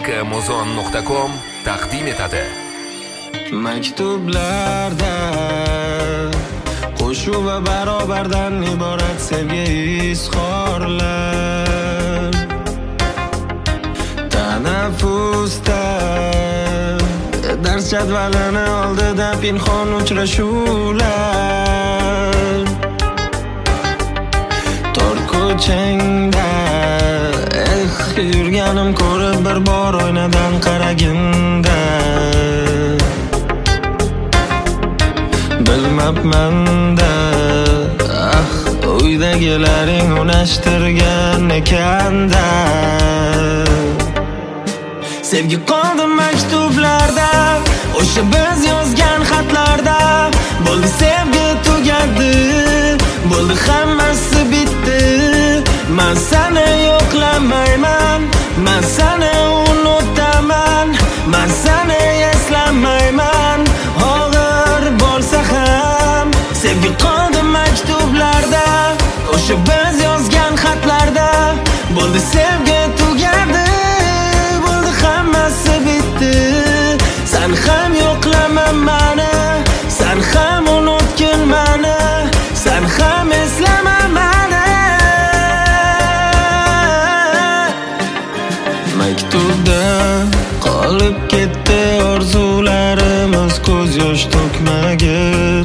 makkmuzon.com taqdim etadi. Maktublarda qo'shuv va barobardan iborat sevgi izhorlar. Tanaffusda dars jadvalini oldida pinhon uchrashuvlar. Tor ko'changda yurganim ko'rib bir bor oynadan qaraginda. Bilmabmanda uydagilaring unashtirgan ekanda. Sevgi qoldi maktublarda, o'sha biz yozgan xatlarda. Bo'ldi sevgi tugadi, bo'ldi hammasi bitdi. Men seni yo'qlamayman, men seni unutaman, men seni eslamayman. Og'ir bo'lsa ham sevgi qoldi maktublarda, o'sha biz yozgan xatlarda. Bo'ldi sevgi tugadi, bo'ldi hammasi bitdi. Sen ham yo'qlama meni, sen ham unutgin meni, sen ham eslama meni. Maktubda qolib ketdi orzularimiz, ko'z yosh to'kmagin.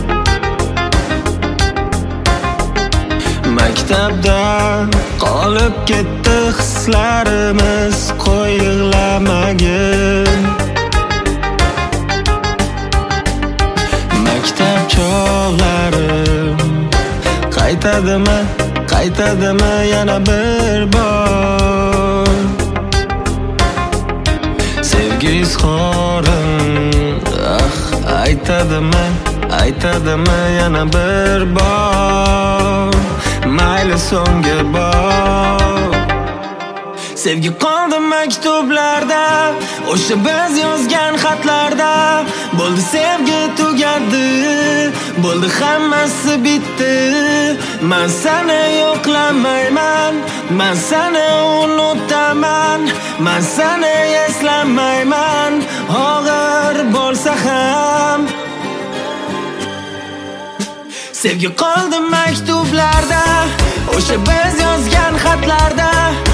Maktabda qolib ketdi hislarimiz, qo'y yig'lamagin. Maktab chog'larim qaytadimi yana bir bor. Sevgi izhorim aytadimi yana bir bor. Mayli so'nggi bor. Sevgi qoldi maktublarda, o'sha biz yozgan xatlarda. Bo'ldi sevgi tugadi, bo'ldi hammasi bitdi. Men seni yo'qlamayman, men seni unutaman, men seni eslamayman. Og'ir bo'lsa ham sevgi qoldi maktublarda, o'sha biz yozgan xatlarda.